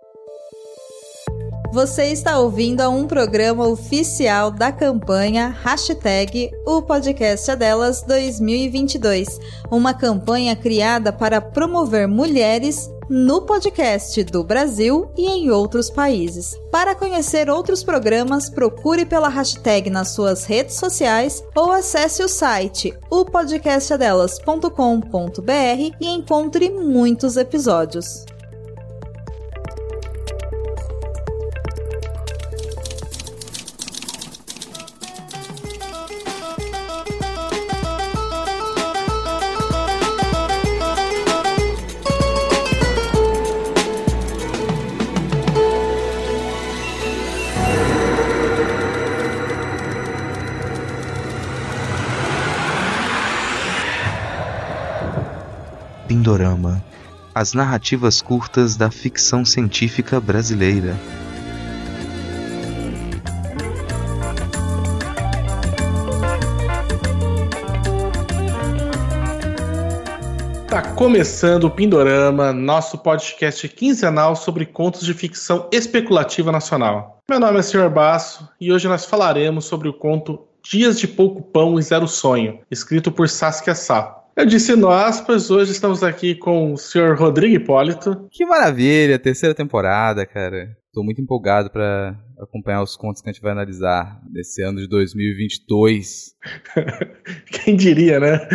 Você está ouvindo a um programa oficial da campanha hashtag O Podcast é Delas 2022, uma campanha criada para promover mulheres no podcast do Brasil e em outros países. Para conhecer outros programas, procure pela hashtag nas suas redes sociais ou acesse o site opodcastadelas.com.br e encontre muitos episódios. Pindorama, as narrativas curtas da ficção científica brasileira. Tá começando o Pindorama, nosso podcast quinzenal sobre contos de ficção especulativa nacional. Meu nome é Sr. Basso e hoje nós falaremos sobre o conto Dias de Pouco Pão e Zero Sonho, escrito por Saskia Sato. Eu disse nós, pois hoje estamos aqui com o Sr. Rodrigo Hipólito. Que maravilha, terceira temporada, cara. Tô muito empolgado pra acompanhar os contos que a gente vai analisar nesse ano de 2022. Quem diria, né?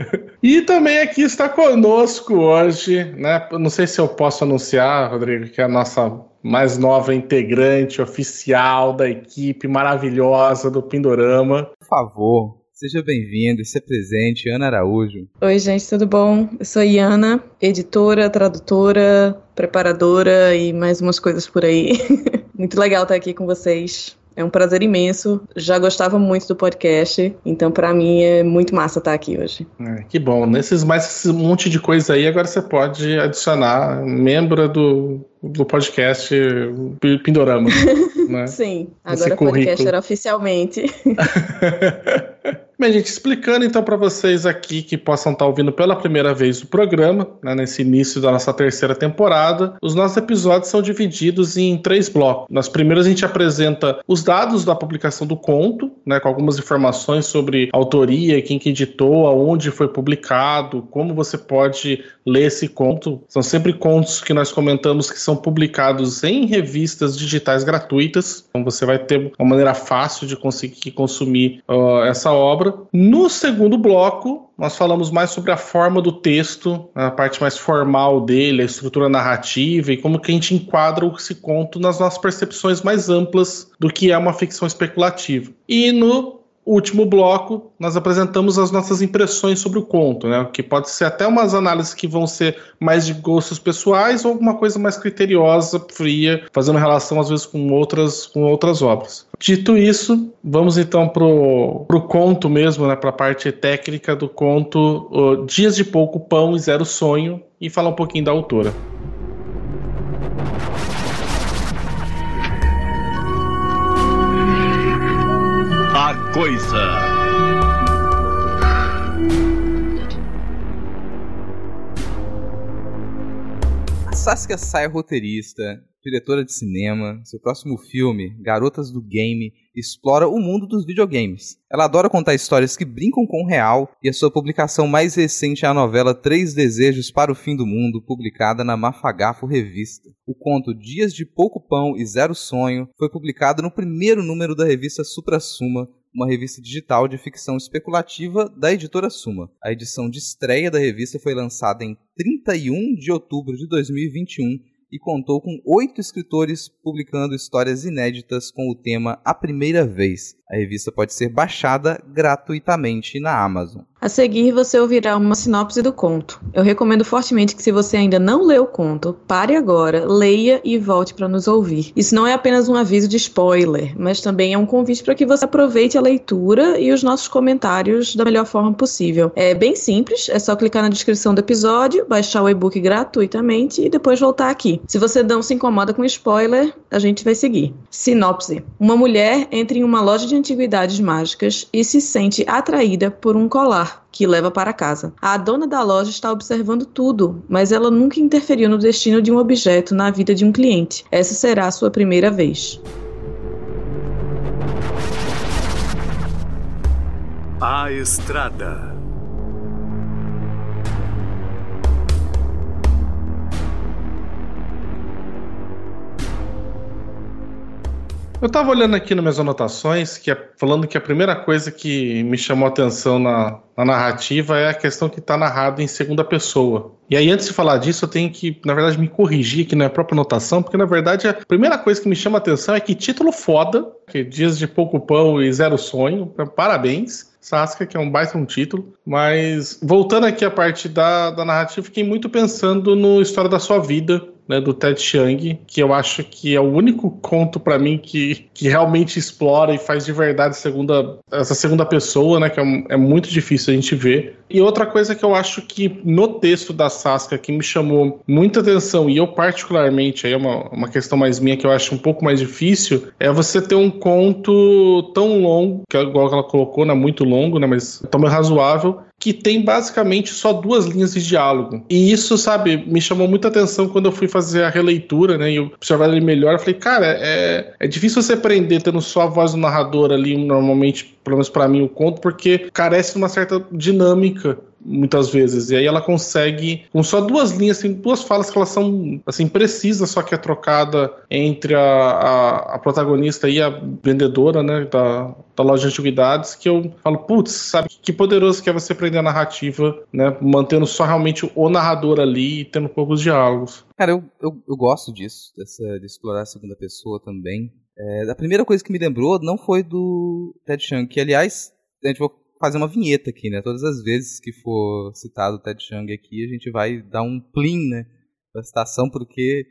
E também aqui está conosco hoje, né? Não sei se eu posso anunciar, Rodrigo, que é a nossa mais nova integrante oficial da equipe maravilhosa do Pindorama. Por favor. Seja bem-vindo e se presente, Ana Araújo. Oi, gente, tudo bom? Eu sou Iana, editora, tradutora, preparadora e mais umas coisas por aí. Muito legal estar aqui com vocês. É um prazer imenso. Já gostava muito do podcast, então pra mim é muito massa estar aqui hoje. Que bom. Nesses mais esse monte de coisa aí, agora você pode adicionar membro do podcast Pindorama. Né? Sim, agora o podcast era oficialmente. Bem, gente, explicando então para vocês aqui que possam estar ouvindo pela primeira vez o programa, né, nesse início da nossa terceira temporada, os nossos episódios são divididos em 3 blocos. Nas primeiras a gente apresenta os dados da publicação do conto, né, com algumas informações sobre a autoria, quem que editou, aonde foi publicado, como você pode ler esse conto. São sempre contos que nós comentamos que são publicados em revistas digitais gratuitas, então você vai ter uma maneira fácil de conseguir consumir essa obra. No segundo bloco, nós falamos mais sobre a forma do texto, a parte mais formal dele, a estrutura narrativa e como que a gente enquadra esse conto nas nossas percepções mais amplas do que é uma ficção especulativa. E no último bloco, nós apresentamos as nossas impressões sobre o conto, né? Que pode ser até umas análises que vão ser mais de gostos pessoais ou alguma coisa mais criteriosa, fria, fazendo relação às vezes com outras obras. Dito isso, vamos então pro conto mesmo, né? Para a parte técnica do conto Dias de Pouco Pão e Zero Sonho e falar um pouquinho da autora. A Coisa. A Saskia Sato é roteirista, diretora de cinema. Seu próximo filme, Garotas do Game, explora o mundo dos videogames. Ela adora contar histórias que brincam com o real e a sua publicação mais recente é a novela 3 Desejos para o Fim do Mundo, publicada na Mafagafo Revista. O conto Dias de Pouco Pão e Zero Sonho foi publicado no primeiro número da revista Supra-Suma, uma revista digital de ficção especulativa da editora Suma. A edição de estreia da revista foi lançada em 31 de outubro de 2021 e contou com 8 escritores publicando histórias inéditas com o tema A Primeira Vez. A revista pode ser baixada gratuitamente na Amazon. A seguir, você ouvirá uma sinopse do conto. Eu recomendo fortemente que, se você ainda não leu o conto, pare agora, leia e volte para nos ouvir. Isso não é apenas um aviso de spoiler, mas também é um convite para que você aproveite a leitura e os nossos comentários da melhor forma possível. É bem simples, é só clicar na descrição do episódio, baixar o e-book gratuitamente e depois voltar aqui. Se você não se incomoda com spoiler, a gente vai seguir. Sinopse. Uma mulher entra em uma loja de antiguidades mágicas e se sente atraída por um colar que leva para casa. A dona da loja está observando tudo, mas ela nunca interferiu no destino de um objeto na vida de um cliente. Essa será a sua primeira vez. A Estrada. Eu tava olhando aqui nas minhas anotações, falando que a primeira coisa que me chamou a atenção na narrativa é a questão que tá narrada em segunda pessoa. E aí, antes de falar disso, eu tenho que, na verdade, me corrigir aqui na própria anotação, porque, na verdade, a primeira coisa que me chama a atenção é que título foda, que Dias de Pouco Pão e Zero Sonho, parabéns. Saskia, que é um baita título, mas voltando aqui à parte da narrativa, fiquei muito pensando no História da Sua Vida, né, do Ted Chiang, que eu acho que é o único conto pra mim que realmente explora e faz de verdade essa segunda pessoa, né, que é muito difícil a gente ver. E outra coisa que eu acho que no texto da Saskia que me chamou muita atenção, e eu particularmente, aí é uma questão mais minha que eu acho um pouco mais difícil, é você ter um conto tão longo, que é igual que ela colocou, né, muito longo, né, mas tamanho razoável, que tem basicamente só 2 linhas de diálogo. E isso, sabe, me chamou muita atenção quando eu fui fazer a releitura, né, e eu observar ele melhor. Eu falei, cara, é difícil você aprender tendo só a voz do narrador ali, normalmente, pelo menos pra mim, o conto, porque carece de uma certa dinâmica, muitas vezes. E aí ela consegue, com só 2 linhas, tem 2 falas que elas são, assim, precisas, só que é trocada entre a protagonista e a vendedora, né, da loja de antiguidades, que eu falo, putz, sabe, que poderoso que é você aprender a narrativa, né, mantendo só realmente o narrador ali e tendo poucos diálogos. Cara, eu gosto disso, de explorar a segunda pessoa também. A primeira coisa que me lembrou não foi do Ted Chiang, que, aliás, a gente vai fazer uma vinheta aqui, né? Todas as vezes que for citado o Ted Chiang aqui, a gente vai dar um plim, né, da citação, porque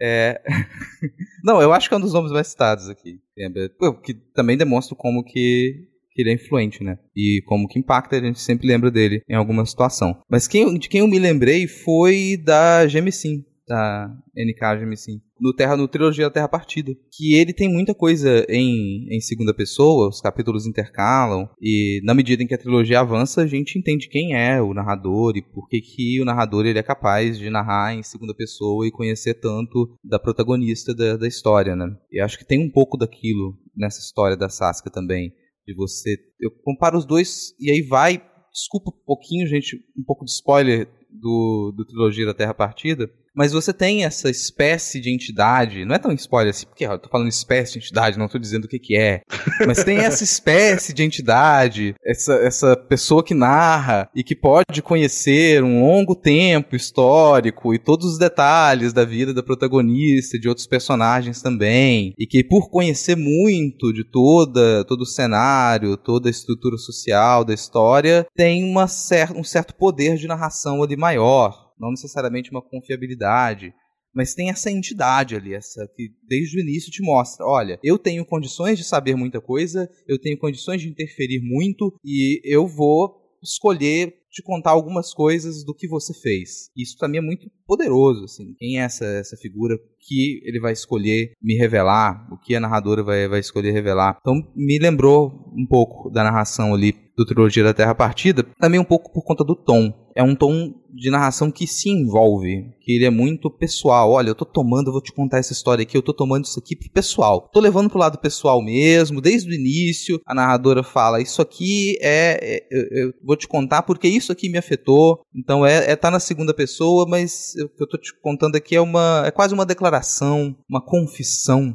não, eu acho que é um dos nomes mais citados aqui, que também demonstra como que ele é influente, né? E como que impacta, a gente sempre lembra dele em alguma situação. Mas de quem eu me lembrei foi da Gemisin, da NK Gemisin, no Trilogia da Terra Partida, que ele tem muita coisa em segunda pessoa, os capítulos intercalam, e na medida em que a trilogia avança, a gente entende quem é o narrador e por que o narrador ele é capaz de narrar em segunda pessoa e conhecer tanto da protagonista da história, né? E acho que tem um pouco daquilo nessa história da Saskia também, de você... Eu comparo os dois, e aí vai... Desculpa um pouquinho, gente, um pouco de spoiler do Trilogia da Terra Partida, mas você tem essa espécie de entidade, não é tão spoiler assim, porque eu tô falando espécie de entidade, não tô dizendo o que é, mas tem essa espécie de entidade, essa pessoa que narra e que pode conhecer um longo tempo histórico e todos os detalhes da vida da protagonista, de outros personagens também, e que por conhecer muito de todo o cenário, toda a estrutura social da história, tem um certo poder de narração ali maior. Não necessariamente uma confiabilidade, mas tem essa entidade ali, essa que desde o início te mostra, olha, eu tenho condições de saber muita coisa, eu tenho condições de interferir muito e eu vou escolher te contar algumas coisas do que você fez. Isso pra mim é muito poderoso, assim. Quem é essa figura que ele vai escolher me revelar, o que a narradora vai escolher revelar. Então me lembrou um pouco da narração ali do Trilogia da Terra Partida, também um pouco por conta do tom. É um tom de narração que se envolve, que ele é muito pessoal. Olha, eu vou te contar essa história aqui, eu tô tomando isso aqui pro pessoal. Tô levando pro lado pessoal mesmo, desde o início, a narradora fala, isso aqui eu vou te contar porque isso aqui me afetou. Então tá na segunda pessoa, mas o que eu tô te contando aqui é quase uma declaração, uma confissão,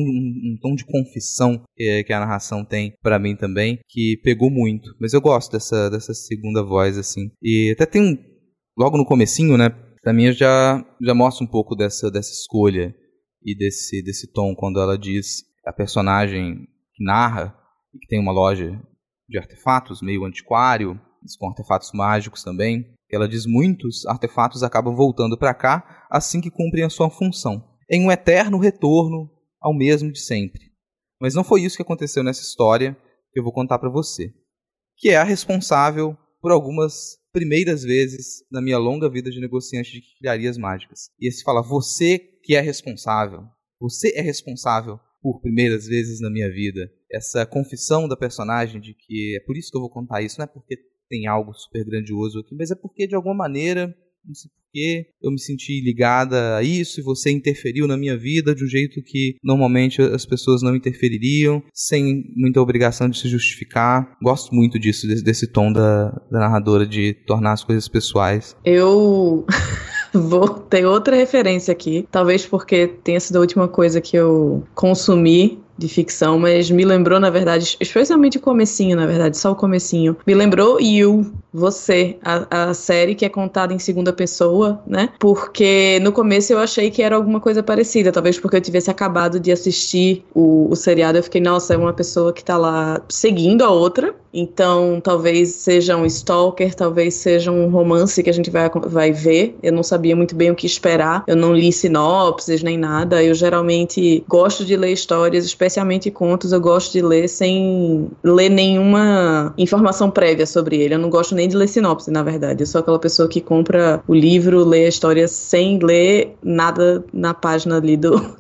um tom de confissão que a narração tem pra mim também, que pegou muito. Mas eu gosto dessa segunda voz, assim. E até tem logo no comecinho, né, pra mim já mostra um pouco dessa escolha e desse tom, quando ela diz, a personagem que narra, que tem uma loja de artefatos, meio antiquário, com artefatos mágicos também, ela diz, muitos artefatos acabam voltando pra cá assim que cumprem a sua função, em um eterno retorno ao mesmo de sempre. Mas não foi isso que aconteceu nessa história que eu vou contar pra você, que é a responsável por algumas primeiras vezes na minha longa vida de negociante de quinquilharias mágicas. E esse fala, você que é responsável, você é responsável por primeiras vezes na minha vida. Essa confissão da personagem de que é por isso que eu vou contar isso, não é porque tem algo super grandioso aqui, mas é porque de alguma maneira, não sei porquê, eu me senti ligada a isso e você interferiu na minha vida de um jeito que normalmente as pessoas não interfeririam, sem muita obrigação de se justificar. Gosto muito disso, desse tom da narradora de tornar as coisas pessoais. Eu vou ter outra referência aqui, talvez porque tenha sido a última coisa que eu consumi de ficção, mas me lembrou, na verdade, especialmente o comecinho, na verdade, só o comecinho. Me lembrou You, Você, a série que é contada em segunda pessoa, né? Porque no começo eu achei que era alguma coisa parecida, talvez porque eu tivesse acabado de assistir o seriado, eu fiquei, nossa, é uma pessoa que tá lá seguindo a outra, então talvez seja um stalker, talvez seja um romance que a gente vai ver. Eu não sabia muito bem o que esperar, eu não li sinopses nem nada. Eu geralmente gosto de ler histórias, especialmente contos, eu gosto de ler sem ler nenhuma informação prévia sobre ele. Eu não gosto nem de ler sinopse, na verdade. Eu sou aquela pessoa que compra o livro, lê a história sem ler nada na página ali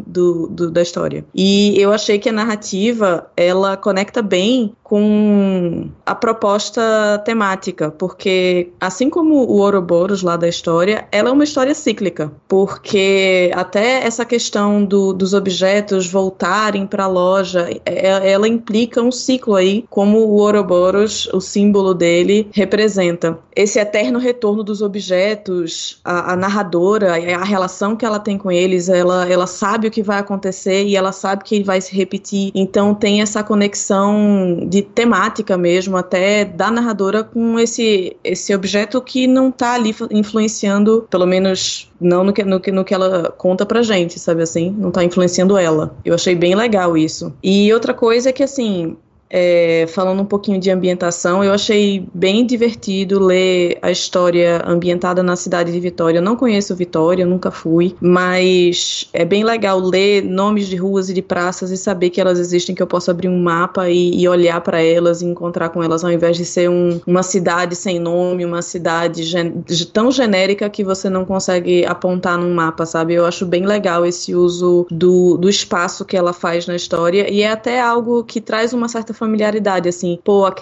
da história. E eu achei que a narrativa, ela conecta bem com a proposta temática, porque assim como o Ouroboros lá da história, ela é uma história cíclica, porque até essa questão dos objetos voltarem para a loja, ela implica um ciclo aí, como o Ouroboros, o símbolo dele, representa. Esse eterno retorno dos objetos, a narradora, a relação que ela tem com eles, ela sabe o que vai acontecer e ela sabe que ele vai se repetir, então tem essa conexão de temática mesmo, até da narradora com esse objeto que não tá ali influenciando, pelo menos não no que ela conta pra gente, sabe assim? Não tá influenciando ela. Eu achei bem legal isso. E outra coisa é que, assim, falando um pouquinho de ambientação, eu achei bem divertido ler a história ambientada na cidade de Vitória. Eu não conheço Vitória, eu nunca fui, mas é bem legal ler nomes de ruas e de praças e saber que elas existem, que eu posso abrir um mapa e olhar para elas e encontrar com elas, ao invés de ser uma cidade sem nome, uma cidade tão genérica que você não consegue apontar num mapa, sabe? Eu acho bem legal esse uso do espaço que ela faz na história, e é até algo que traz uma certa familiaridade, assim,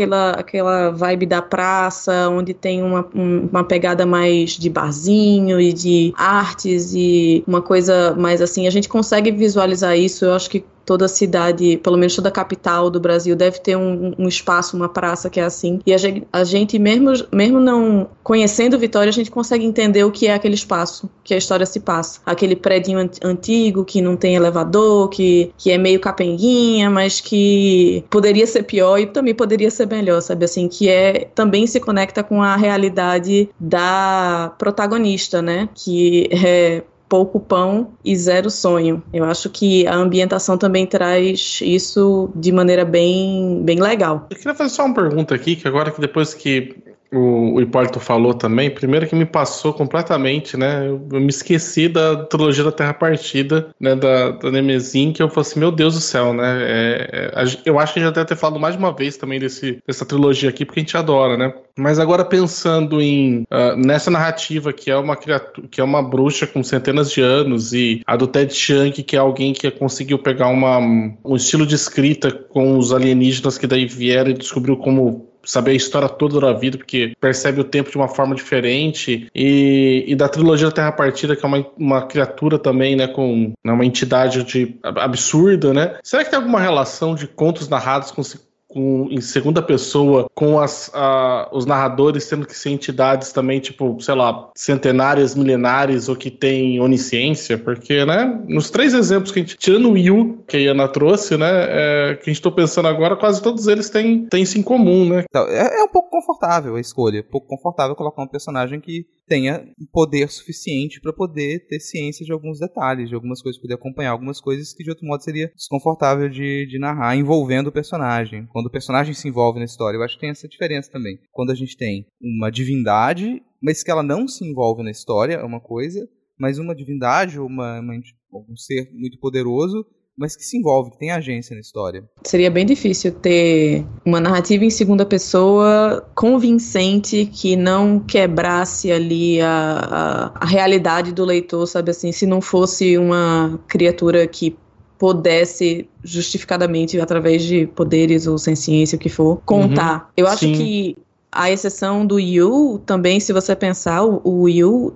aquela vibe da praça, onde tem uma pegada mais de barzinho e de artes e uma coisa mais assim, a gente consegue visualizar isso. Eu acho que toda cidade, pelo menos toda capital do Brasil, deve ter um espaço, uma praça que é assim. E a gente mesmo não conhecendo Vitória, a gente consegue entender o que é aquele espaço, que a história se passa. Aquele prédio antigo, que não tem elevador, que é meio capenguinha, mas que poderia ser pior e também poderia ser melhor, sabe? Assim, que também se conecta com a realidade da protagonista, né? Que é pouco pão e zero sonho. Eu acho que a ambientação também traz isso de maneira bem, bem legal. Eu queria fazer só uma pergunta aqui, que agora que depois que o Hipólito falou também, primeiro que me passou completamente, né, eu me esqueci da trilogia da Terra Partida, né, da Nemezin, que eu falei assim, meu Deus do céu, né, eu acho que já deve ter falado mais de uma vez também dessa trilogia aqui, porque a gente adora, né, mas agora pensando nessa narrativa que é uma criatura, que é uma bruxa com centenas de anos, e a do Ted Chiang, que é alguém que conseguiu pegar um estilo de escrita com os alienígenas que daí vieram e descobriu como saber a história toda da vida, porque percebe o tempo de uma forma diferente, e da trilogia da Terra Partida, que é uma criatura também, né, com uma entidade absurda, né? Será que tem alguma relação de contos narrados em segunda pessoa, com os narradores tendo que ser entidades também, tipo, sei lá, centenárias, milenares, ou que tem onisciência? Porque, né, nos 3 exemplos que a gente, tirando o Yu, que a Iana trouxe, né, que a gente tá pensando agora, quase todos eles têm isso em comum, né? Então, é um pouco confortável a escolha, um pouco confortável colocar um personagem que tenha poder suficiente para poder ter ciência de alguns detalhes, de algumas coisas, poder acompanhar algumas coisas que de outro modo seria desconfortável de narrar, envolvendo o personagem. Quando o personagem se envolve na história, eu acho que tem essa diferença também. Quando a gente tem uma divindade, mas que ela não se envolve na história, é uma coisa, mas uma divindade ou um ser muito poderoso, mas que se envolve, que tem agência na história. Seria bem difícil ter uma narrativa em segunda pessoa convincente que não quebrasse ali a realidade do leitor, sabe assim, se não fosse uma criatura que pudesse justificadamente, através de poderes ou senciência, o que for, contar. Eu acho que a exceção do Yu, também, se você pensar, o Yu,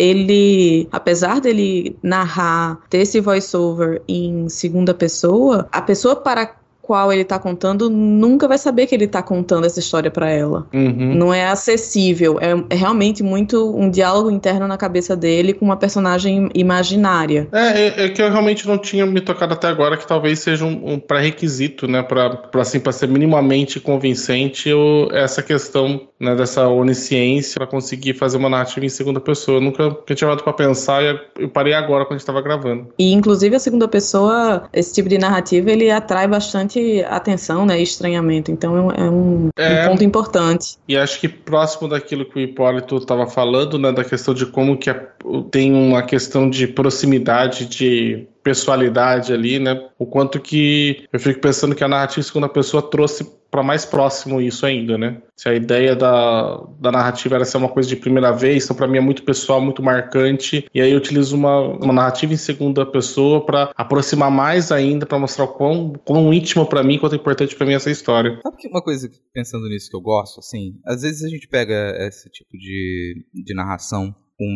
ele, apesar dele narrar, ter esse voice-over em segunda pessoa, a pessoa para qual ele tá contando nunca vai saber que ele tá contando essa história pra ela. Não é acessível, é realmente muito um diálogo interno na cabeça dele com uma personagem imaginária. É que eu realmente não tinha me tocado até agora, que talvez seja um pré-requisito, né, pra ser minimamente convincente, essa questão, né, dessa onisciência pra conseguir fazer uma narrativa em segunda pessoa. Eu nunca tinha parado pra pensar e eu parei agora quando a gente tava gravando. E inclusive a segunda pessoa, esse tipo de narrativa, ele atrai bastante atenção, né, e estranhamento, então é um ponto importante. E acho que próximo daquilo que o Hipólito estava falando, né, da questão de como que tem uma questão de proximidade, de pessoalidade ali, né, o quanto que eu fico pensando que a narrativa em segunda pessoa trouxe para mais próximo isso ainda, né? Se a ideia da narrativa era ser uma coisa de primeira vez, então para mim é muito pessoal, muito marcante, e aí eu utilizo uma narrativa em segunda pessoa para aproximar mais ainda, para mostrar o quão íntimo para mim, quanto importante para mim essa história. Sabe que uma coisa, pensando nisso, que eu gosto, assim, às vezes a gente pega esse tipo de narração,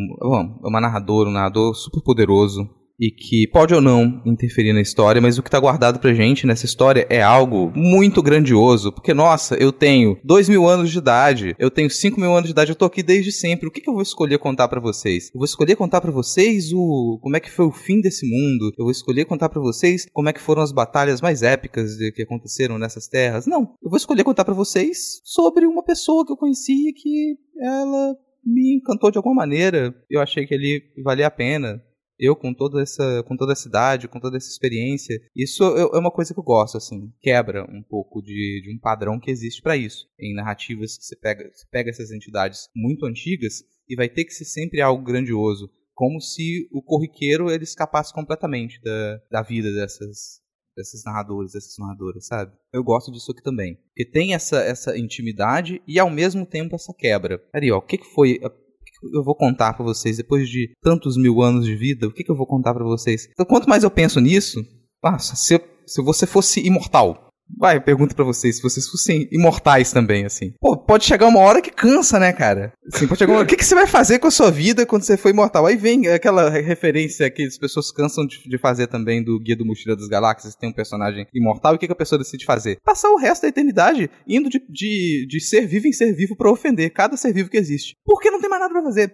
uma narradora, um narrador super poderoso, e que pode ou não interferir na história, mas o que tá guardado pra gente nessa história é algo muito grandioso, porque, nossa, eu tenho 2.000 anos de idade, eu tenho 5.000 anos de idade, eu tô aqui desde sempre, o que eu vou escolher contar pra vocês? Eu vou escolher contar pra vocês como é que foi o fim desse mundo, eu vou escolher contar pra vocês como é que foram as batalhas mais épicas que aconteceram nessas terras, não, eu vou escolher contar pra vocês sobre uma pessoa que eu conheci que ela me encantou de alguma maneira, eu achei que ele valia a pena. Eu, com toda essa idade, com toda essa experiência, isso é uma coisa que eu gosto, assim, quebra um pouco de um padrão que existe pra isso. Em narrativas que você pega essas entidades muito antigas e vai ter que ser sempre algo grandioso, como se o corriqueiro ele escapasse completamente da vida desses narradores, dessas narradoras, sabe? Eu gosto disso aqui também. Porque tem essa intimidade e, ao mesmo tempo, essa quebra. Peraí, ó, o que foi... eu vou contar pra vocês, depois de tantos 1000 anos de vida, o que eu vou contar pra vocês? Então, quanto mais eu penso nisso, nossa, se você fosse imortal, eu pergunto pra vocês, se vocês fossem imortais também, assim, pô, pode chegar uma hora que cansa, né, cara? Assim, pode chegar uma hora, o que você vai fazer com a sua vida quando você for imortal? Aí vem aquela referência que as pessoas cansam de fazer também do Guia do Mochileiro das Galáxias, tem um personagem imortal, e o que a pessoa decide fazer? Passar o resto da eternidade indo de ser vivo em ser vivo pra ofender cada ser vivo que existe. Porque não tem mais nada pra fazer.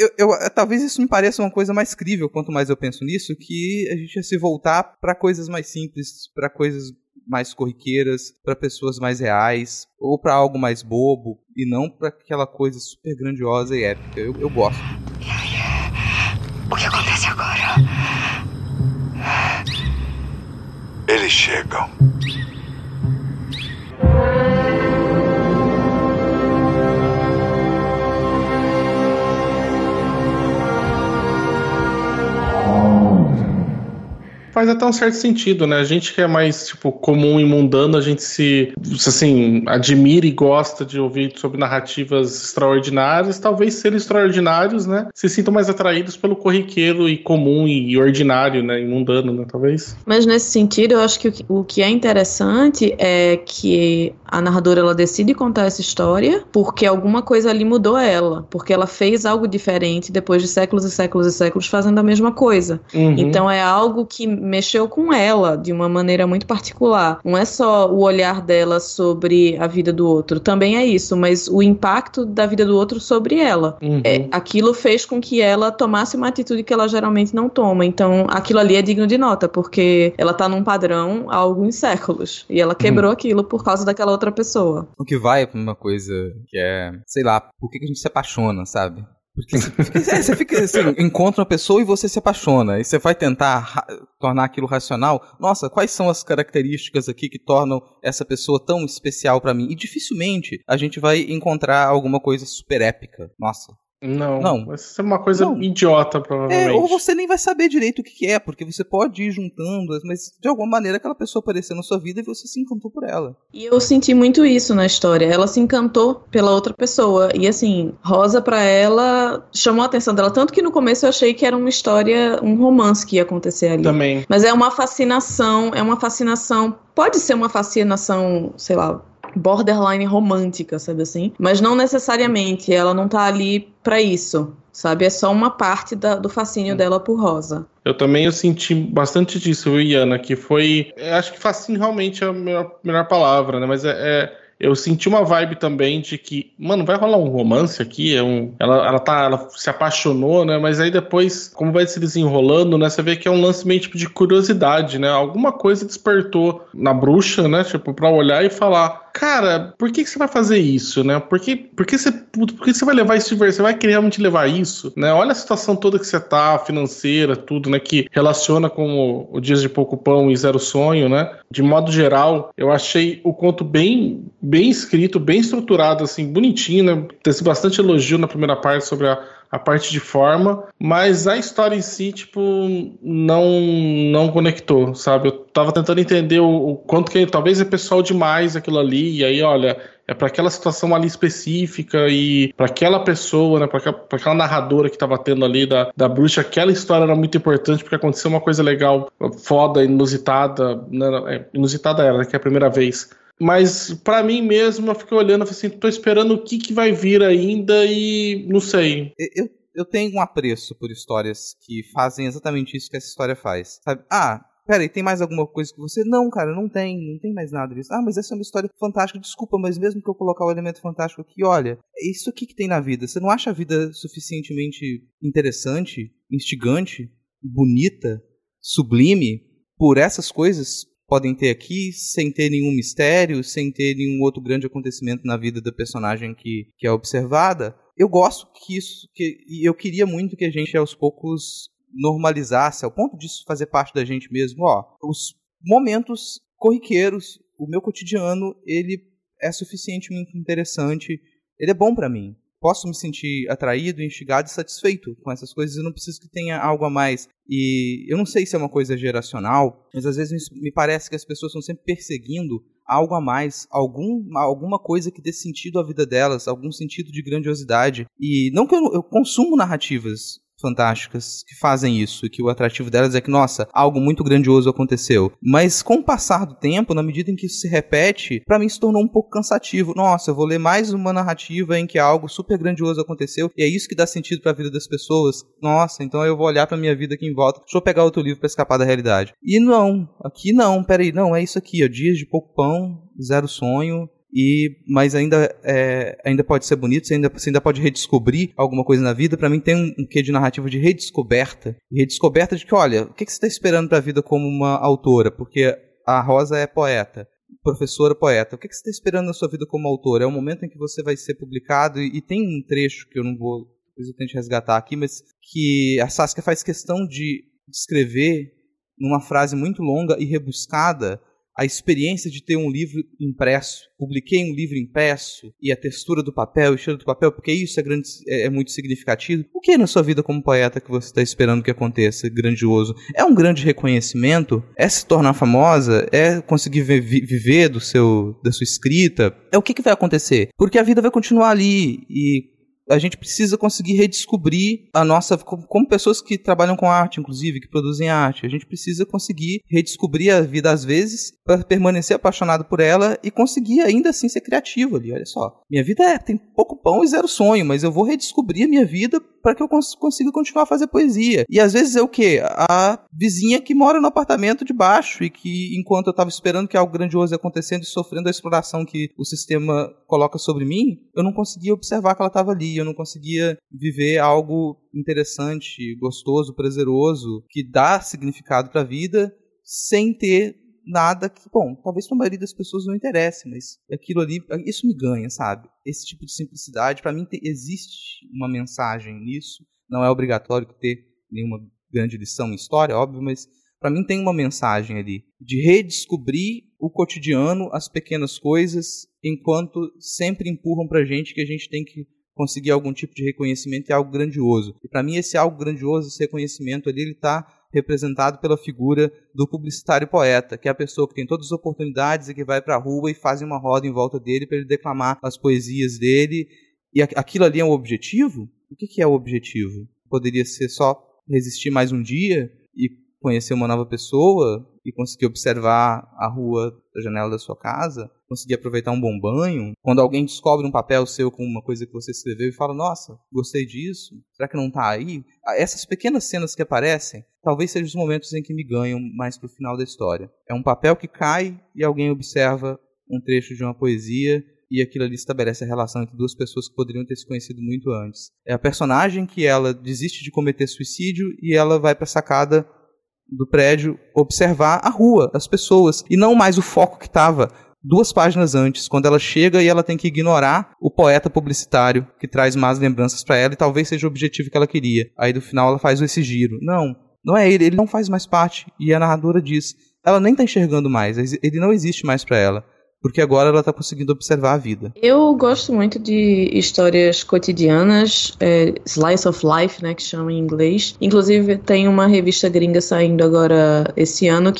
Talvez isso me pareça uma coisa mais crível, quanto mais eu penso nisso, que a gente ia se voltar pra coisas mais simples, pra coisas mais corriqueiras, para pessoas mais reais, ou para algo mais bobo, e não para aquela coisa super grandiosa e épica. Eu gosto. E aí? O que acontece agora? Eles chegam. Faz até um certo sentido, né? A gente que é mais, tipo, comum e mundano, a gente assim, admira e gosta de ouvir sobre narrativas extraordinárias. Talvez serem extraordinários, né? Se sintam mais atraídos pelo corriqueiro e comum e ordinário, né? E mundano, né? Talvez. Mas nesse sentido, eu acho que o que é interessante é que a narradora, ela decide contar essa história porque alguma coisa ali mudou ela. Porque ela fez algo diferente depois de séculos e séculos e séculos fazendo a mesma coisa. Então é algo que mexeu com ela de uma maneira muito particular. Não é só o olhar dela sobre a vida do outro, também é isso, mas o impacto da vida do outro sobre ela. Aquilo fez com que ela tomasse uma atitude que ela geralmente não toma, então aquilo ali é digno de nota, porque ela tá num padrão há alguns séculos, e ela quebrou aquilo por causa daquela outra pessoa. O que vai pra uma coisa que é, sei lá, por que a gente se apaixona, sabe? Porque você fica assim, encontra uma pessoa e você se apaixona, e você vai tentar tornar aquilo racional. Nossa, quais são as características aqui que tornam essa pessoa tão especial pra mim? E dificilmente a gente vai encontrar alguma coisa super épica. Nossa, Não. Vai ser uma coisa idiota, provavelmente. Ou você nem vai saber direito o que é, porque você pode ir juntando, mas de alguma maneira aquela pessoa apareceu na sua vida e você se encantou por ela. E eu senti muito isso na história. Ela se encantou pela outra pessoa. E assim, Rosa pra ela chamou a atenção dela. Tanto que no começo eu achei que era uma história, um romance que ia acontecer ali. Também. Mas é uma fascinação, pode ser uma fascinação, sei lá, borderline romântica, sabe assim? Mas não necessariamente, ela não tá ali pra isso, sabe? É só uma parte do fascínio dela por Rosa. Eu senti bastante disso, Iana, que foi... acho que fascínio realmente é a melhor palavra, né? Mas eu senti uma vibe também de que, mano, vai rolar um romance aqui, ela se apaixonou, né? Mas aí depois, como vai se desenrolando, né? Você vê que é um lance meio tipo de curiosidade, né? Alguma coisa despertou na bruxa, né? Tipo, pra olhar e falar, cara, por que você vai fazer isso, né? Por que você vai levar isso de verdade? Você vai querer realmente levar isso, né? Olha a situação toda que você tá, financeira, tudo, né? Que relaciona com o Dias de Pouco Pão e Zero Sonho, né? De modo geral, eu achei o conto bem escrito, bem estruturado, assim, bonitinho, né? Teve bastante elogio na primeira parte sobre a parte de forma, mas a história em si, tipo, não conectou, sabe? Eu tava tentando entender o quanto que talvez é pessoal demais aquilo ali, e aí, olha, é para aquela situação ali específica e para aquela pessoa, né, para aquela narradora que tava tendo ali da bruxa, aquela história era muito importante porque aconteceu uma coisa legal, foda, inusitada, né? Inusitada era, que é a primeira vez. Mas pra mim mesmo, eu fiquei olhando e falei assim, tô esperando o que vai vir ainda e não sei. Eu tenho um apreço por histórias que fazem exatamente isso que essa história faz, sabe? Peraí, tem mais alguma coisa que você... Não, cara, não tem mais nada disso. Mas essa é uma história fantástica, desculpa, mas mesmo que eu colocar o elemento fantástico aqui, olha, é isso aqui que tem na vida. Você não acha a vida suficientemente interessante, instigante, bonita, sublime, por essas coisas podem ter aqui, sem ter nenhum mistério, sem ter nenhum outro grande acontecimento na vida da personagem que é observada? Eu gosto e eu queria muito que a gente, aos poucos, normalizasse, ao ponto disso fazer parte da gente mesmo. Os momentos corriqueiros, o meu cotidiano, ele é suficientemente interessante, ele é bom pra mim. Posso me sentir atraído, instigado e satisfeito com essas coisas, eu não preciso que tenha algo a mais. E eu não sei se é uma coisa geracional, mas às vezes me parece que as pessoas estão sempre perseguindo algo a mais, alguma coisa que dê sentido à vida delas, algum sentido de grandiosidade. E não que eu consumo narrativas fantásticas que fazem isso, e que o atrativo delas é que, nossa, algo muito grandioso aconteceu. Mas com o passar do tempo, na medida em que isso se repete, pra mim se tornou um pouco cansativo. Nossa, eu vou ler mais uma narrativa em que algo super grandioso aconteceu, e é isso que dá sentido pra vida das pessoas. Nossa, então eu vou olhar pra minha vida aqui em volta, deixa eu pegar outro livro pra escapar da realidade. E não, aqui não, peraí, não, é isso aqui, ó, Dias de Pouco Pão, Zero Sonho, mas ainda pode ser bonito, você ainda pode redescobrir alguma coisa na vida. Pra mim tem um quê de narrativa de redescoberta, e redescoberta de que, olha, o que você está esperando pra vida como uma autora? Porque a Rosa é poeta, professora poeta. O que você está esperando na sua vida como autora? É o momento em que você vai ser publicado, e tem um trecho que eu não vou, depois eu tento resgatar aqui, mas que a Saskia faz questão de descrever numa frase muito longa e rebuscada a experiência de ter um livro impresso. Publiquei um livro impresso, e a textura do papel, o cheiro do papel, porque isso é muito significativo. O que é na sua vida como poeta que você está esperando que aconteça grandioso? É um grande reconhecimento? É se tornar famosa? É conseguir viver da sua escrita? É o que vai acontecer? Porque a vida vai continuar ali, e a gente precisa conseguir redescobrir a nossa, como pessoas que trabalham com arte, inclusive, que produzem arte, a gente precisa conseguir redescobrir a vida às vezes, para permanecer apaixonado por ela e conseguir ainda assim ser criativo ali. Olha só, minha vida tem pouco pão e zero sonho, mas eu vou redescobrir a minha vida para que eu consiga continuar a fazer poesia. E às vezes é o quê? A vizinha que mora no apartamento de baixo, e que enquanto eu estava esperando que algo grandioso ia acontecendo e sofrendo a exploração que o sistema coloca sobre mim, eu não conseguia observar que ela estava ali, eu não conseguia viver algo interessante, gostoso, prazeroso, que dá significado para a vida, sem ter nada que, bom, talvez para a maioria das pessoas não interesse, mas aquilo ali, isso me ganha, sabe? Esse tipo de simplicidade, para mim existe uma mensagem nisso, não é obrigatório ter nenhuma grande lição em história, óbvio, mas para mim tem uma mensagem ali, de redescobrir o cotidiano, as pequenas coisas, enquanto sempre empurram pra gente que a gente tem que conseguir algum tipo de reconhecimento e algo grandioso. E para mim esse algo grandioso, esse reconhecimento ali, ele está representado pela figura do publicitário poeta, que é a pessoa que tem todas as oportunidades e que vai para a rua e faz uma roda em volta dele para ele declamar as poesias dele. E aquilo ali é um objetivo? O que é o objetivo? Poderia ser só resistir mais um dia e conhecer uma nova pessoa e conseguir observar a rua da janela da sua casa, conseguir aproveitar um bom banho. Quando alguém descobre um papel seu com uma coisa que você escreveu e fala, nossa, gostei disso, será que não está aí? Essas pequenas cenas que aparecem, talvez sejam os momentos em que me ganham mais pro final da história. É um papel que cai e alguém observa um trecho de uma poesia e aquilo ali estabelece a relação entre duas pessoas que poderiam ter se conhecido muito antes. É a personagem que ela desiste de cometer suicídio e ela vai para a sacada do prédio observar a rua, as pessoas, e não mais o foco que estava 2 páginas antes, quando ela chega e ela tem que ignorar o poeta publicitário que traz más lembranças para ela e talvez seja o objetivo que ela queria. Aí no final ela faz esse giro. Não é ele não faz mais parte. E a narradora diz, ela nem está enxergando mais, ele não existe mais para ela. Porque agora ela está conseguindo observar a vida. Eu gosto muito de histórias cotidianas, slice of life, né, que chama em inglês. Inclusive tem uma revista gringa saindo agora esse ano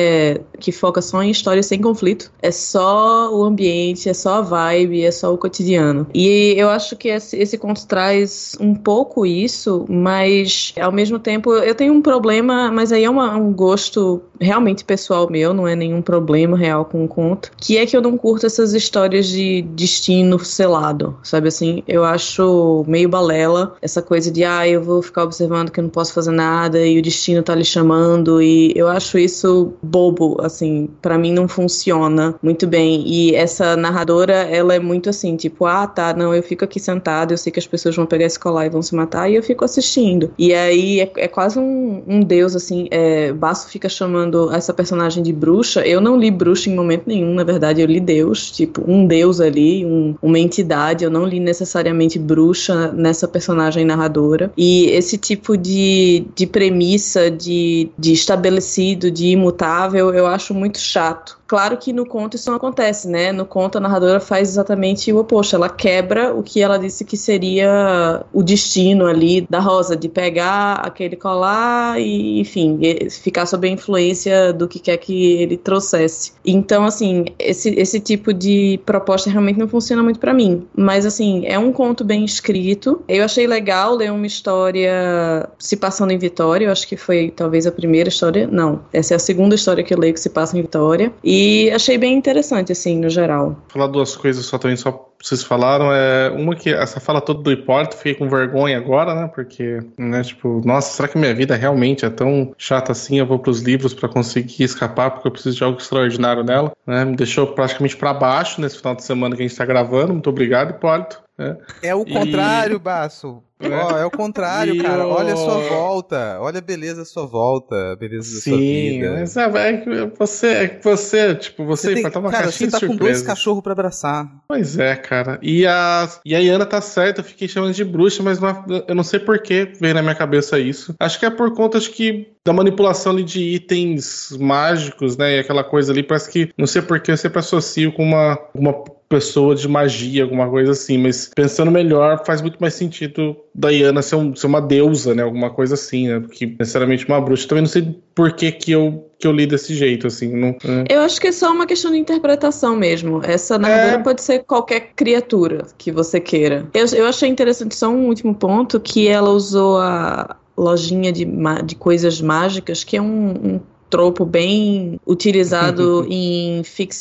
que foca só em histórias sem conflito. É só o ambiente, é só a vibe, é só o cotidiano. E eu acho que esse conto traz um pouco isso, mas ao mesmo tempo eu tenho um problema, mas aí é um gosto realmente pessoal meu, não é nenhum problema real com o conto, que é que eu não curto essas histórias de destino selado, sabe assim? Eu acho meio balela essa coisa de, eu vou ficar observando que eu não posso fazer nada e o destino tá lhe chamando, e eu acho isso bobo, assim, pra mim não funciona muito bem. E essa narradora, ela é muito assim, tipo, não, eu fico aqui sentada, eu sei que as pessoas vão pegar esse colar e vão se matar, e eu fico assistindo. E aí é quase um deus, assim, Basso fica chamando essa personagem de bruxa. Eu não li bruxa em momento nenhum, na verdade, eu li Deus, tipo, um deus ali, uma entidade. Eu não li necessariamente bruxa nessa personagem narradora. E esse tipo de premissa, de estabelecido, de imutável, eu acho muito chato. Claro que no conto isso não acontece, né? No conto a narradora faz exatamente o oposto. Ela quebra o que ela disse que seria o destino ali da Rosa, de pegar aquele colar e, enfim, ficar sob a influência do que quer que ele trouxesse. Então, assim, esse tipo de proposta realmente não funciona muito pra mim. Mas, assim, é um conto bem escrito. Eu achei legal ler uma história se passando em Vitória. Eu acho que foi talvez a primeira história. Não, essa é a segunda história que eu leio que se passa em Vitória. E achei bem interessante, assim, no geral. Vou falar 2 coisas só também, só vocês falaram. Uma que essa fala toda do Hipólito, fiquei com vergonha agora, né? Porque, né, tipo, nossa, será que minha vida realmente é tão chata assim? Eu vou pros livros pra conseguir escapar, porque eu preciso de algo extraordinário nela, né? Me deixou praticamente pra baixo nesse final de semana que a gente tá gravando. Muito obrigado, Hipólito. É o contrário, Basso. É o contrário, cara. Olha a sua volta. Olha a beleza da sua volta. A beleza da sua vida. Sim, mas você, tipo, você tá uma caixinha de surpresa. Você tá com 2 cachorros pra abraçar. Pois é, cara. E a Iana tá certa, eu fiquei chamando de bruxa, mas eu não sei por que veio na minha cabeça isso. Acho que é por conta da manipulação ali de itens mágicos, né? E aquela coisa ali, parece que, não sei por que, eu sempre associo com uma pessoa de magia, alguma coisa assim, mas pensando melhor, faz muito mais sentido da Iana ser uma deusa, né, alguma coisa assim, né, do que necessariamente uma bruxa. Também não sei por que eu li desse jeito, assim. Eu acho que é só uma questão de interpretação mesmo. Essa narradora pode ser qualquer criatura que você queira. Eu achei interessante só um último ponto, que ela usou a lojinha de coisas mágicas, que é um tropo bem utilizado em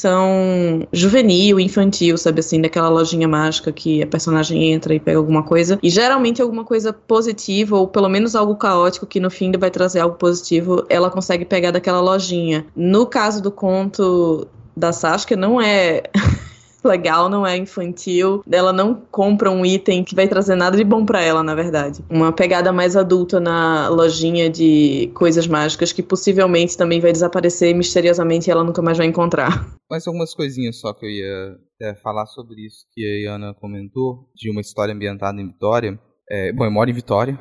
ficção juvenil, infantil, sabe assim, daquela lojinha mágica que a personagem entra e pega alguma coisa, e geralmente alguma coisa positiva, ou pelo menos algo caótico que no fim vai trazer algo positivo, ela consegue pegar daquela lojinha. No caso do conto da Saskia, não é legal, não é infantil, ela não compra um item que vai trazer nada de bom pra ela, na verdade. Uma pegada mais adulta na lojinha de coisas mágicas que possivelmente também vai desaparecer misteriosamente e ela nunca mais vai encontrar. Mais algumas coisinhas só que eu ia falar sobre isso que a Iana comentou, de uma história ambientada em Vitória. Bom, eu moro em Vitória.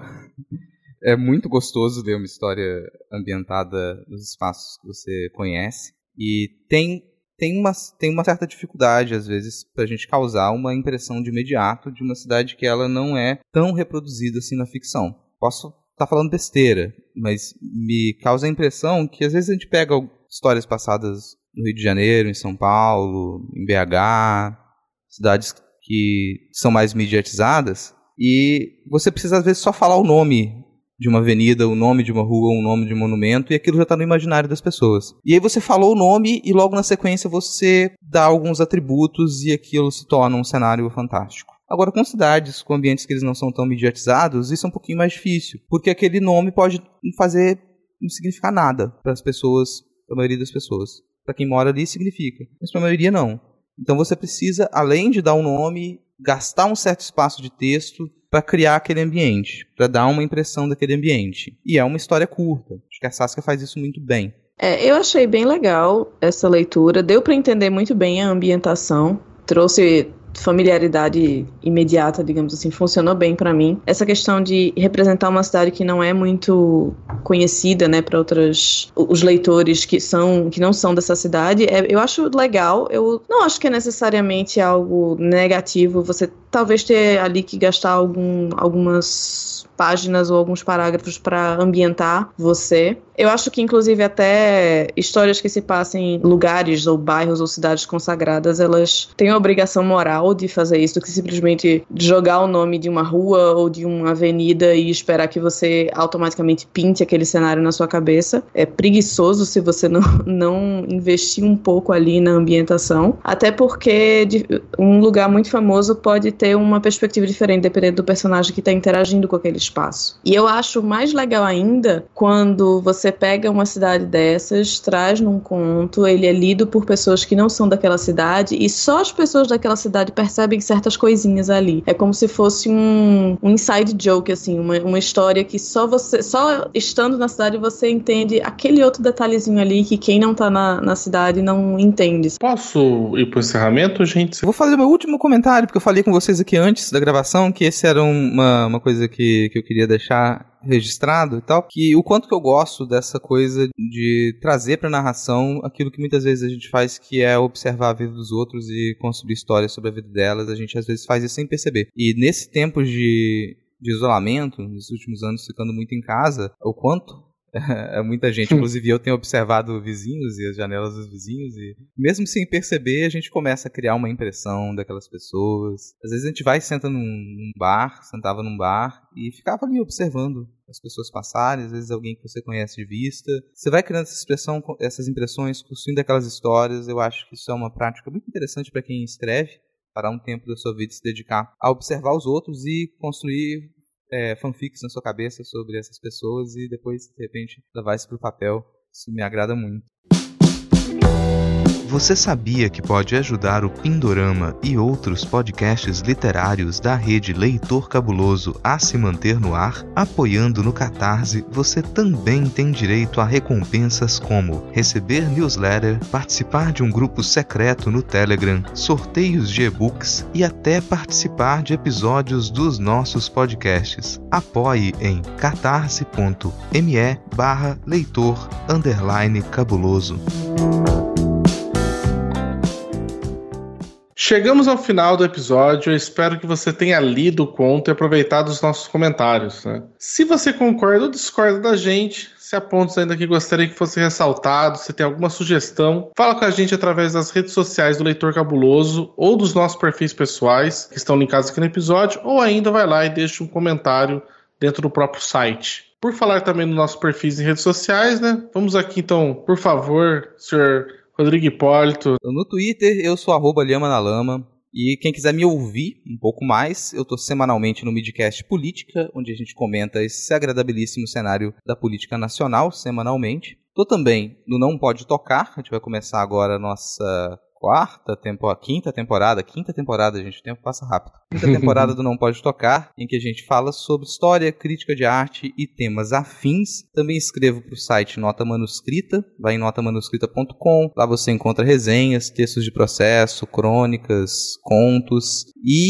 É muito gostoso ler uma história ambientada nos espaços que você conhece. E tem tem uma certa dificuldade, às vezes, pra gente causar uma impressão de imediato de uma cidade que ela não é tão reproduzida assim na ficção. Posso estar falando besteira, mas me causa a impressão que às vezes a gente pega histórias passadas no Rio de Janeiro, em São Paulo, em BH, cidades que são mais mediatizadas, e você precisa às vezes só falar o nome de uma avenida, o nome de uma rua, o nome de um monumento, e aquilo já está no imaginário das pessoas. E aí você falou o nome e logo na sequência você dá alguns atributos e aquilo se torna um cenário fantástico. Agora, com cidades, com ambientes que eles não são tão mediatizados, isso é um pouquinho mais difícil, porque aquele nome pode não significar nada para as pessoas, para a maioria das pessoas. Para quem mora ali significa, mas para a maioria não. Então você precisa, além de dar um nome, gastar um certo espaço de texto para criar aquele ambiente, para dar uma impressão daquele ambiente. E é uma história curta. Acho que a Saskia faz isso muito bem. Eu achei bem legal essa leitura. Deu para entender muito bem a ambientação. Trouxe familiaridade imediata, digamos assim, funcionou bem para mim. Essa questão de representar uma cidade que não é muito conhecida, né, para os leitores que não são dessa cidade, eu acho legal. Eu não acho que é necessariamente algo negativo você talvez ter ali que gastar algumas páginas ou alguns parágrafos para ambientar você. Eu acho que, inclusive, até histórias que se passam em lugares ou bairros ou cidades consagradas, elas têm a obrigação moral de fazer isso, do que simplesmente jogar o nome de uma rua ou de uma avenida e esperar que você automaticamente pinte aquele cenário na sua cabeça. É preguiçoso se você não investir um pouco ali na ambientação, até porque um lugar muito famoso pode ter uma perspectiva diferente, dependendo do personagem que está interagindo com aquele espaço. E eu acho mais legal ainda quando você pega uma cidade dessas, traz num conto, ele é lido por pessoas que não são daquela cidade e só as pessoas daquela cidade percebem certas coisinhas ali. É como se fosse um inside joke, assim, uma história que só estando na cidade você entende aquele outro detalhezinho ali que quem não tá na cidade não entende. Posso ir pro encerramento, gente? Eu vou fazer meu último comentário, porque eu falei com vocês aqui antes da gravação que esse era uma coisa que eu queria deixar registrado e tal, que o quanto que eu gosto dessa coisa de trazer pra narração aquilo que muitas vezes a gente faz, que é observar a vida dos outros e construir histórias sobre a vida delas. A gente às vezes faz isso sem perceber. E nesse tempo de isolamento, nos últimos anos ficando muito em casa, o quanto muita gente, inclusive eu tenho observado vizinhos e as janelas dos vizinhos, e mesmo sem perceber a gente começa a criar uma impressão daquelas pessoas. Às vezes a gente vai e sentava num bar e ficava ali observando as pessoas passarem, às vezes alguém que você conhece de vista. Você vai criando essas impressões, construindo aquelas histórias. Eu acho que isso é uma prática muito interessante para quem escreve, parar um tempo da sua vida e se dedicar a observar os outros e construir fanfics na sua cabeça sobre essas pessoas e depois, de repente, levar isso pro papel. Isso me agrada muito. Você sabia que pode ajudar o Pindorama e outros podcasts literários da rede Leitor Cabuloso a se manter no ar? Apoiando no Catarse, você também tem direito a recompensas como receber newsletter, participar de um grupo secreto no Telegram, sorteios de e-books e até participar de episódios dos nossos podcasts. Apoie em catarse.me/leitor_cabuloso. Chegamos ao final do episódio, eu espero que você tenha lido o conto e aproveitado os nossos comentários, né? Se você concorda ou discorda da gente, se há pontos ainda que gostaria que fosse ressaltado, se tem alguma sugestão, fala com a gente através das redes sociais do Leitor Cabuloso ou dos nossos perfis pessoais, que estão linkados aqui no episódio, ou ainda vai lá e deixa um comentário dentro do próprio site. Por falar também nos nossos perfis em redes sociais, né? Vamos aqui então, por favor, senhor Rodrigo Hipólito. No Twitter, eu sou @LhamaNaLama. E quem quiser me ouvir um pouco mais, eu estou semanalmente no Midcast Política, onde a gente comenta esse agradabilíssimo cenário da política nacional, semanalmente. Estou também no Não Pode Tocar, a gente vai começar agora a nossa quinta temporada, gente, o tempo passa rápido. Quinta temporada do Não Pode Tocar, em que a gente fala sobre história, crítica de arte e temas afins. Também escrevo para o site Nota Manuscrita, vai em notamanuscrita.com, lá você encontra resenhas, textos de processo, crônicas, contos. E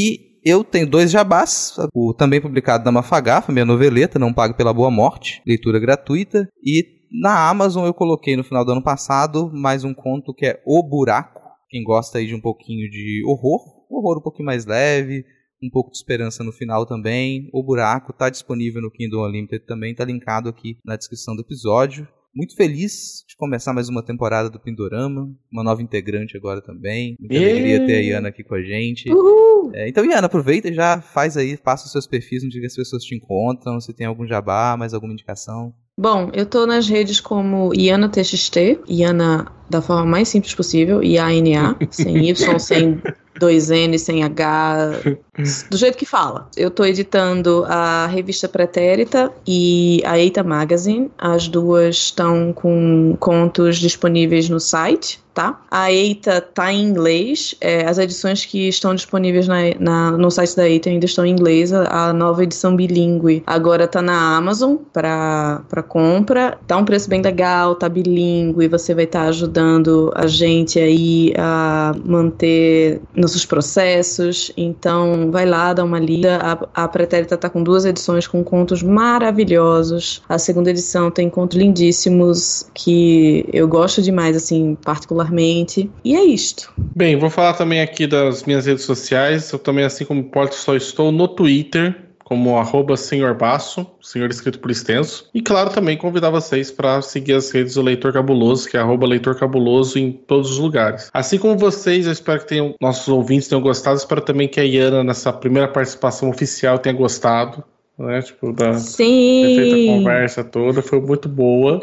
eu tenho 2 jabás, o também publicado na Mafagafa, minha noveleta, Não Pague Pela Boa Morte, leitura gratuita, e na Amazon eu coloquei no final do ano passado mais um conto que é O Buraco, quem gosta aí de um pouquinho de horror um pouquinho mais leve, um pouco de esperança no final também. O Buraco está disponível no Kindle Unlimited também, está linkado aqui na descrição do episódio. Muito feliz de começar mais uma temporada do Pindorama, uma nova integrante agora também. Muita alegria ter a Iana aqui com a gente. Então, Iana, aproveita e já faz aí, passa os seus perfis, onde as pessoas te encontram, se tem algum jabá, mais alguma indicação. Bom, eu tô nas redes como Iana TXT, Iana da forma mais simples possível, IANA, sem Y, sem 2N, sem H, do jeito que fala. Eu tô editando a revista Pretérita e a Eita Magazine, as duas estão com contos disponíveis no site, tá? A Eita tá em inglês, as edições que estão disponíveis no site da Eita ainda estão em inglês, a nova edição bilíngue agora tá na Amazon pra compra, tá um preço bem legal, tá bilíngue, você vai estar ajudando a gente aí a manter nossos processos, então vai lá, dá uma lida. A Pretérita tá com 2 edições com contos maravilhosos, a segunda edição tem contos lindíssimos que eu gosto demais, assim, particularmente, e é isto. Bem, vou falar também aqui das minhas redes sociais. Eu também, assim como o Porto, só estou no Twitter, como @senhorbaço, senhor escrito por extenso. E claro, também convidar vocês para seguir as redes do Leitor Cabuloso, que é @Leitor Cabuloso em todos os lugares. Assim como vocês, eu espero que nossos ouvintes tenham gostado. Espero também que a Iana, nessa primeira participação oficial, tenha gostado. Né? Tipo, da perfeita conversa toda. Foi muito boa.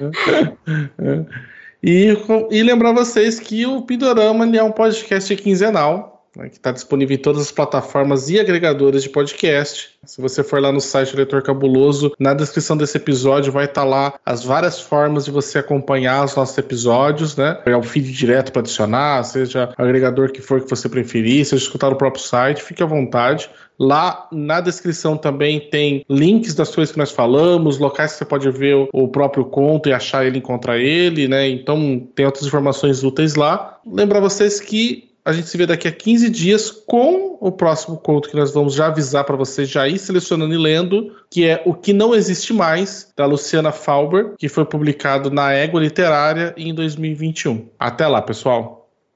E lembrar vocês que o Pindorama é um podcast quinzenal, né, que está disponível em todas as plataformas e agregadores de podcast. Se você for lá no site do Leitor Cabuloso, na descrição desse episódio vai estar lá as várias formas de você acompanhar os nossos episódios, né? É o feed direto para adicionar, seja o agregador que for que você preferir, seja escutar no próprio site, fique à vontade. Lá na descrição também tem links das coisas que nós falamos, locais que você pode ver o próprio conto e achar ele, encontrar ele, né? Então tem outras informações úteis lá. Lembrar vocês que a gente se vê daqui a 15 dias com o próximo conto que nós vamos já avisar para vocês, já ir selecionando e lendo, que é O Que Não Existe Mais, da Luciana Falber, que foi publicado na Égua Literária em 2021. Até lá, pessoal!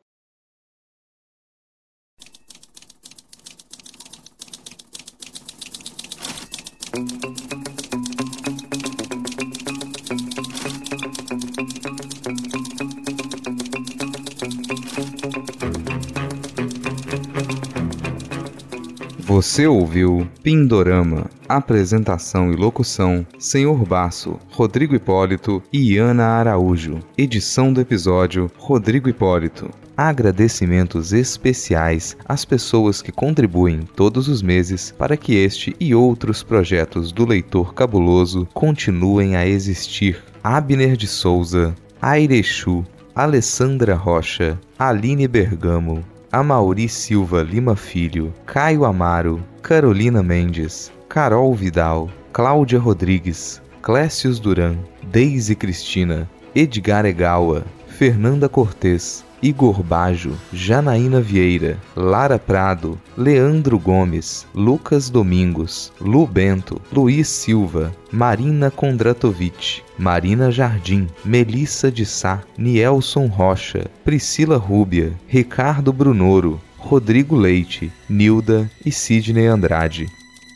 Você ouviu Pindorama, apresentação e locução, Senhor Baço, Rodrigo Hipólito e Iana Araújo. Edição do episódio, Rodrigo Hipólito. Agradecimentos especiais às pessoas que contribuem todos os meses para que este e outros projetos do Leitor Cabuloso continuem a existir. Abner de Souza, Airechu, Alessandra Rocha, Aline Bergamo, Amauri Silva Lima Filho, Caio Amaro, Carolina Mendes, Carol Vidal, Cláudia Rodrigues, Clécius Duran, Deise Cristina, Edgar Egawa, Fernanda Cortez, Igor Bajo, Janaína Vieira, Lara Prado, Leandro Gomes, Lucas Domingos, Lu Bento, Luiz Silva, Marina Kondratovic, Marina Jardim, Melissa de Sá, Nielson Rocha, Priscila Rúbia, Ricardo Brunoro, Rodrigo Leite, Nilda e Sidney Andrade.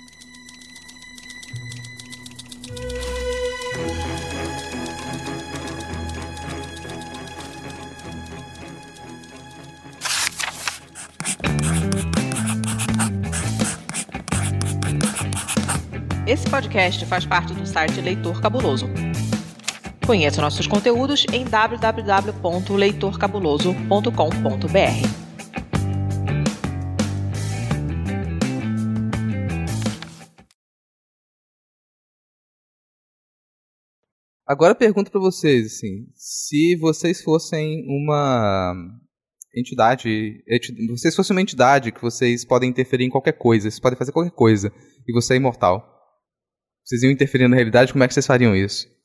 Esse podcast faz parte do site Leitor Cabuloso. Conheça nossos conteúdos em www.leitorcabuloso.com.br. Agora pergunto pra vocês, assim, se vocês fossem uma entidade, vocês fossem uma entidade que vocês podem interferir em qualquer coisa, vocês podem fazer qualquer coisa, e você é imortal. Vocês iam interferir na realidade, como é que vocês fariam isso?